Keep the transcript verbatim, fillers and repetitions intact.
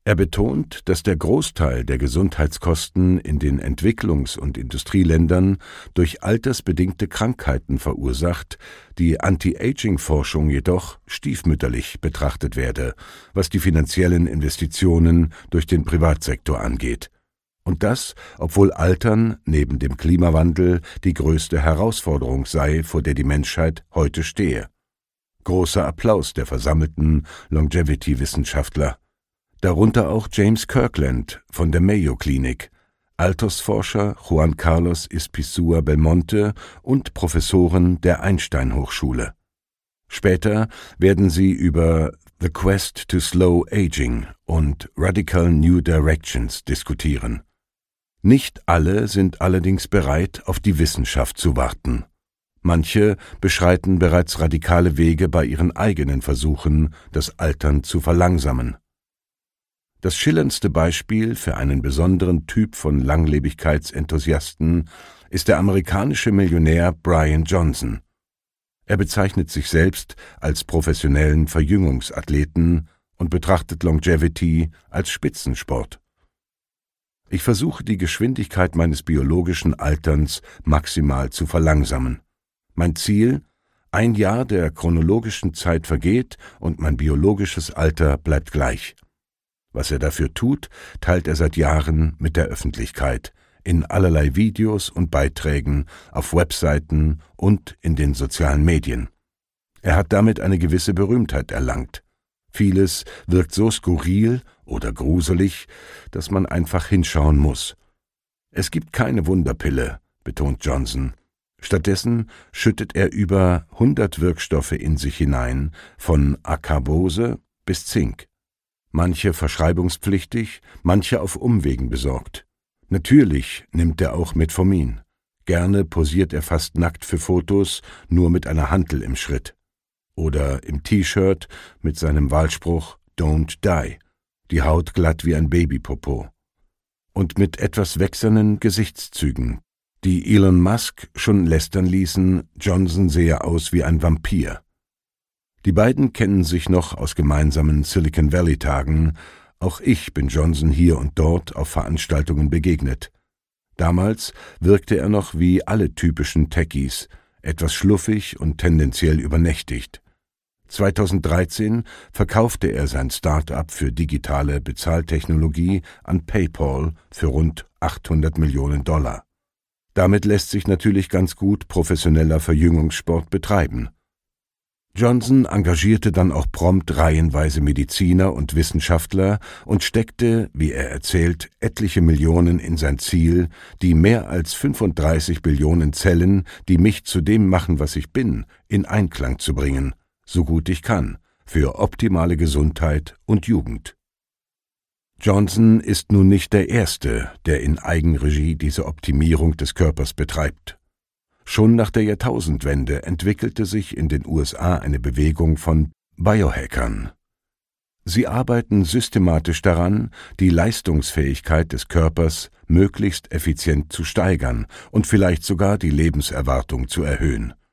Er betont, dass der Großteil der Gesundheitskosten in den Entwicklungs- und Industrieländern durch altersbedingte Krankheiten verursacht, die Anti-Aging-Forschung jedoch stiefmütterlich betrachtet werde, was die finanziellen Investitionen durch den Privatsektor angeht. Und das, obwohl Altern neben dem Klimawandel die größte Herausforderung sei, vor der die Menschheit heute stehe. Großer Applaus der versammelten Longevity-Wissenschaftler. Darunter auch James Kirkland von der Mayo Clinic, Altersforscher Juan Carlos Ispizua Belmonte und Professoren der Einstein-Hochschule. Später werden sie über The Quest to Slow Aging und Radical New Directions diskutieren. Nicht alle sind allerdings bereit, auf die Wissenschaft zu warten. Manche beschreiten bereits radikale Wege bei ihren eigenen Versuchen, das Altern zu verlangsamen. Das schillerndste Beispiel für einen besonderen Typ von Langlebigkeitsenthusiasten ist der amerikanische Millionär Brian Johnson. Er bezeichnet sich selbst als professionellen Verjüngungsathleten und betrachtet Longevity als Spitzensport. Ich versuche die Geschwindigkeit meines biologischen Alterns maximal zu verlangsamen. Mein Ziel: ein Jahr der chronologischen Zeit vergeht und mein biologisches Alter bleibt gleich. Was er dafür tut, teilt er seit Jahren mit der Öffentlichkeit, in allerlei Videos und Beiträgen, auf Webseiten und in den sozialen Medien. Er hat damit eine gewisse Berühmtheit erlangt. Vieles wirkt so skurril oder gruselig, dass man einfach hinschauen muss. Es gibt keine Wunderpille, betont Johnson. Stattdessen schüttet er über hundert Wirkstoffe in sich hinein, von Acarbose bis Zink. Manche verschreibungspflichtig, manche auf Umwegen besorgt. Natürlich nimmt er auch Metformin. Gerne posiert er fast nackt für Fotos, nur mit einer Hantel im Schritt. Oder im T-Shirt mit seinem Wahlspruch Don't die, die Haut glatt wie ein Babypopo. Und mit etwas wächsernen Gesichtszügen, die Elon Musk schon lästern ließen, Johnson sehe aus wie ein Vampir. Die beiden kennen sich noch aus gemeinsamen Silicon Valley-Tagen. Auch ich bin Johnson hier und dort auf Veranstaltungen begegnet. Damals wirkte er noch wie alle typischen Techies, etwas schluffig und tendenziell übernächtigt. zweitausenddreizehn verkaufte er sein Start-up für digitale Bezahltechnologie an PayPal für rund achthundert Millionen Dollar. Damit lässt sich natürlich ganz gut professioneller Verjüngungssport betreiben. Johnson engagierte dann auch prompt reihenweise Mediziner und Wissenschaftler und steckte, wie er erzählt, etliche Millionen in sein Ziel, die mehr als fünfunddreißig Billionen Zellen, die mich zu dem machen, was ich bin, in Einklang zu bringen, so gut ich kann, für optimale Gesundheit und Jugend. Johnson ist nun nicht der Erste, der in Eigenregie diese Optimierung des Körpers betreibt. Schon nach der Jahrtausendwende entwickelte sich in den U S A eine Bewegung von Biohackern. Sie arbeiten systematisch daran, die Leistungsfähigkeit des Körpers möglichst effizient zu steigern und vielleicht sogar die Lebenserwartung zu erhöhen,